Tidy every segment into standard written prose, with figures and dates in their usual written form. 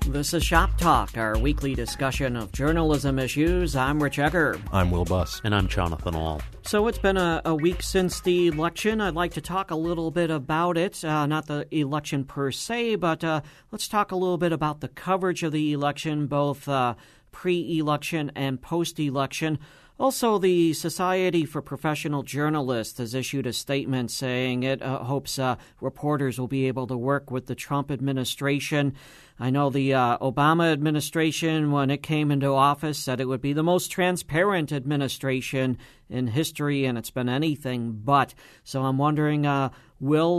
This is Shop Talk, our weekly discussion of journalism issues. I'm Rich Egger. I'm Will Buss. And I'm Jonathan Ahl. So it's been a week since the election. I'd like to talk a little bit about it, not the election per se, but let's talk a little bit about the coverage of the election, both pre-election and post-election. Also, the Society for Professional Journalists has issued a statement saying it hopes reporters will be able to work with the Trump administration. I know the Obama administration, when it came into office, said it would be the most transparent administration in history, and it's been anything but. So I'm wondering, Will,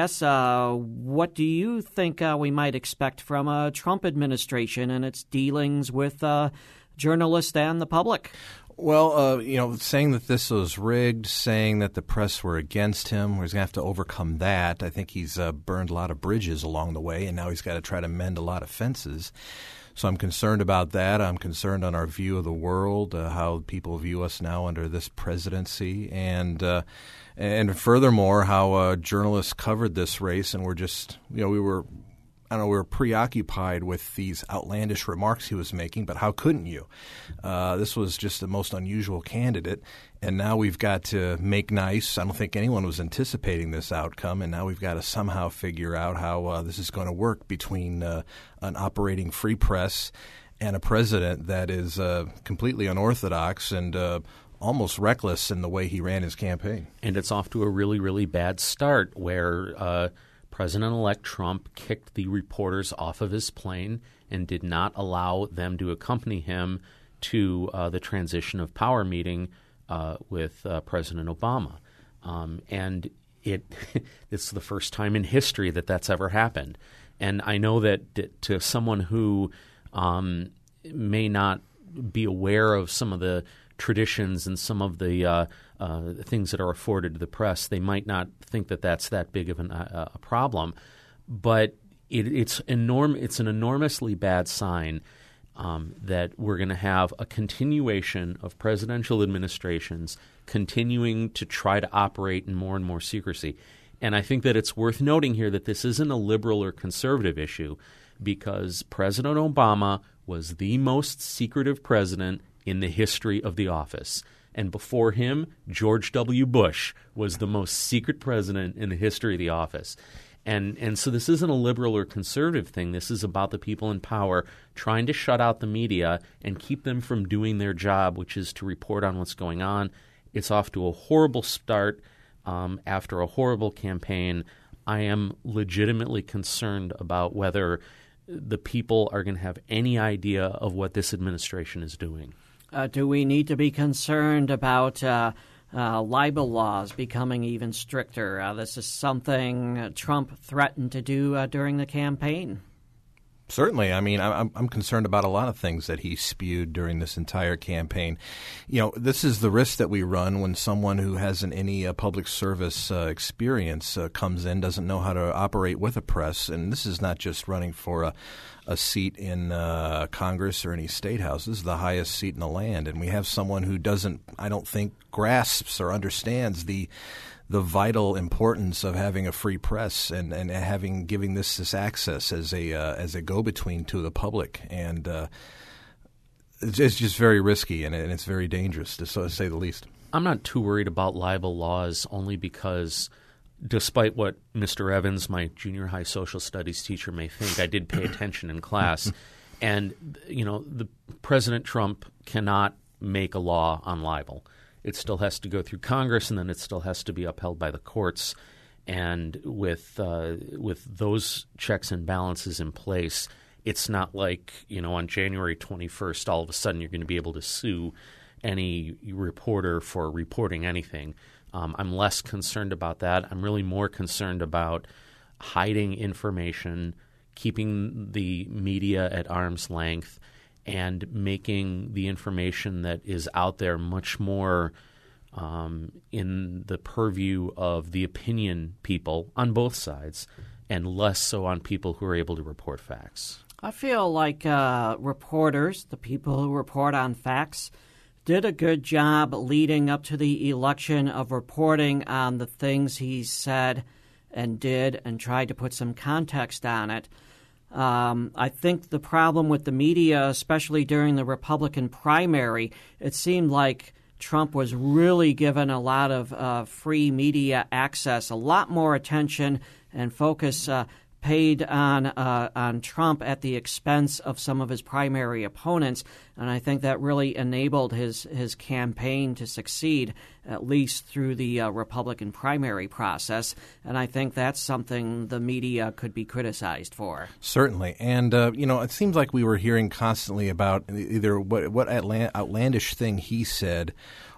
what do you think we might expect from a Trump administration and its dealings with journalists and the public? Well, saying that this was rigged, saying that the press were against him, he's going to have to overcome that. I think he's burned a lot of bridges along the way, and now he's got to try to mend a lot of fences. So I'm concerned about that. I'm concerned on our view of the world, how people view us now under this presidency, and furthermore, how journalists covered this race, and we were preoccupied with these outlandish remarks he was making, but how couldn't you? This was just the most unusual candidate, and now we've got to make nice. I don't think anyone was anticipating this outcome, and now we've got to somehow figure out how this is going to work between an operating free press and a president that is completely unorthodox and almost reckless in the way he ran his campaign. And it's off to a really, really bad start where President-elect Trump kicked the reporters off of his plane and did not allow them to accompany him to the transition of power meeting with President Obama. And it's the first time in history that that's ever happened. And I know that to someone who may not be aware of some of the traditions and some of the things that are afforded to the press, they might not think that that's that big of a problem. But it's an enormously bad sign that we're going to have a continuation of presidential administrations continuing to try to operate in more and more secrecy. And I think that it's worth noting here that this isn't a liberal or conservative issue, because President Obama was the most secretive president in the history of the office. And before him, George W. Bush was the most secret president in the history of the office. And so this isn't a liberal or conservative thing. This is about the people in power trying to shut out the media and keep them from doing their job, which is to report on what's going on. It's off to a horrible start after a horrible campaign. I am legitimately concerned about whether the people are going to have any idea of what this administration is doing. Do we need to be concerned about libel laws becoming even stricter? This is something Trump threatened to do during the campaign. Certainly. I mean, I'm concerned about a lot of things that he spewed during this entire campaign. This is the risk that we run when someone who hasn't any public service experience comes in, doesn't know how to operate with a press. And this is not just running for a seat in Congress or any state house. This is the highest seat in the land. And we have someone who I don't think, grasps or understands the vital importance of having a free press and giving this access as a go-between to the public, and it's just very risky and it's very dangerous to say the least. I'm not too worried about libel laws, only because, despite what Mr. Evans, my junior high social studies teacher, may think, I did pay attention in class, and the President Trump cannot make a law on libel. It still has to go through Congress, and then it still has to be upheld by the courts. And with those checks and balances in place, it's not like, on January 21st, all of a sudden you're going to be able to sue any reporter for reporting anything. I'm less concerned about that. I'm really more concerned about hiding information, keeping the media at arm's length, and making the information that is out there much more in the purview of the opinion people on both sides, and less so on people who are able to report facts. I feel like reporters, the people who report on facts, did a good job leading up to the election of reporting on the things he said and did and tried to put some context on it. I think the problem with the media, especially during the Republican primary, it seemed like Trump was really given a lot of free media access, a lot more attention and focus paid on Trump at the expense of some of his primary opponents, and I think that really enabled his campaign to succeed, at least through the Republican primary process, and I think that's something the media could be criticized for. Certainly, and it seems like we were hearing constantly about either what outlandish thing he said,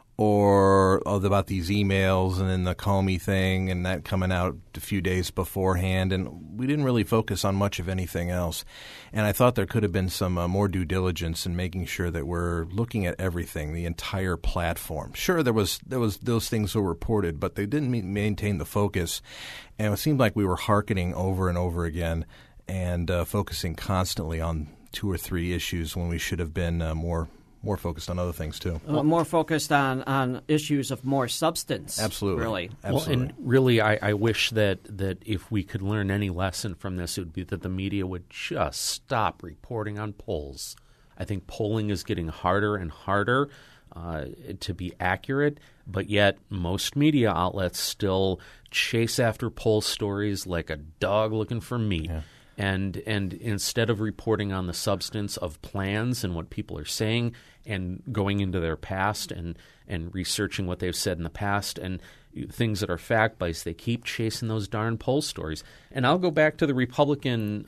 or about these emails and then the Comey thing and that coming out a few days beforehand, and we didn't really focus on much of anything else. And I thought there could have been some more due diligence in making sure that we're looking at everything, the entire platform. Sure, there was those things were reported, but they didn't maintain the focus, and it seemed like we were hearkening over and over again and focusing constantly on 2 or 3 issues when we should have been more focused on other things, too. More focused on issues of more substance. Absolutely. Really. Absolutely. Well, and really, I wish that if we could learn any lesson from this, it would be that the media would just stop reporting on polls. I think polling is getting harder and harder to be accurate, but yet most media outlets still chase after poll stories like a dog looking for meat. Yeah. And instead of reporting on the substance of plans and what people are saying and going into their past and researching what they've said in the past and things that are fact-based, they keep chasing those darn poll stories. And I'll go back to the Republican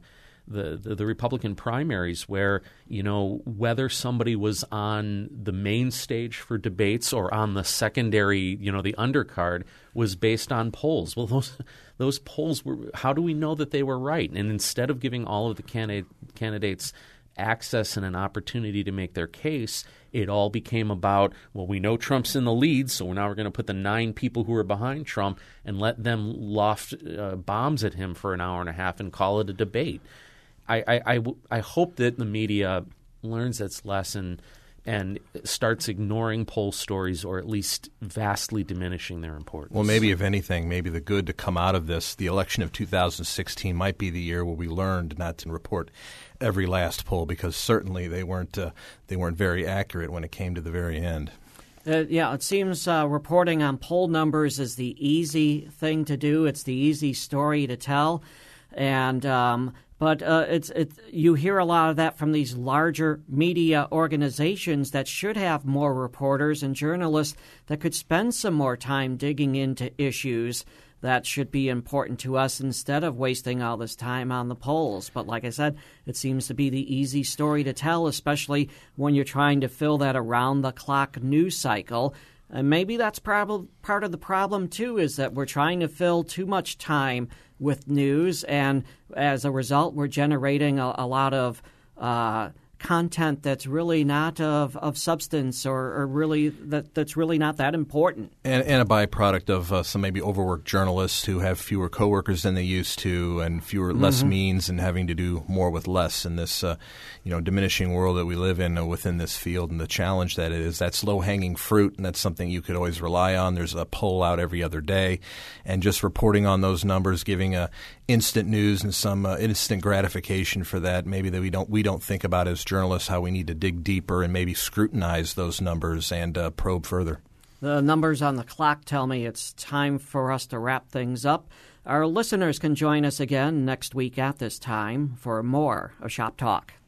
the Republican primaries where, whether somebody was on the main stage for debates or on the secondary, the undercard, was based on polls. Well, those polls were – how do we know that they were right? And instead of giving all of the candidates access and an opportunity to make their case, it all became about, well, we know Trump's in the lead, so now we're going to put the 9 people who are behind Trump and let them loft bombs at him for an hour and a half and call it a debate. I hope that the media learns its lesson and starts ignoring poll stories, or at least vastly diminishing their importance. Well, maybe if anything, maybe the good to come out of this, the election of 2016 might be the year where we learned not to report every last poll, because certainly they weren't very accurate when it came to the very end. It seems reporting on poll numbers is the easy thing to do. It's the easy story to tell, and but you hear a lot of that from these larger media organizations that should have more reporters and journalists that could spend some more time digging into issues that should be important to us instead of wasting all this time on the polls. But like I said, it seems to be the easy story to tell, especially when you're trying to fill that around-the-clock news cycle. And maybe that's part of the problem, too, is that we're trying to fill too much time with news, and as a result, we're generating a lot of content that's really not of substance or really that's really not that important. And a byproduct of some maybe overworked journalists who have fewer coworkers than they used to and less means and having to do more with less in this diminishing world that we live in within this field, and the challenge that it is. That's low-hanging fruit, and that's something you could always rely on. There's a poll out every other day, and just reporting on those numbers, giving instant news and some instant gratification for that, maybe that we don't think about as journalists how we need to dig deeper and maybe scrutinize those numbers and probe further. The numbers on the clock tell me it's time for us to wrap things up. Our listeners can join us again next week at this time for more of Shop Talk.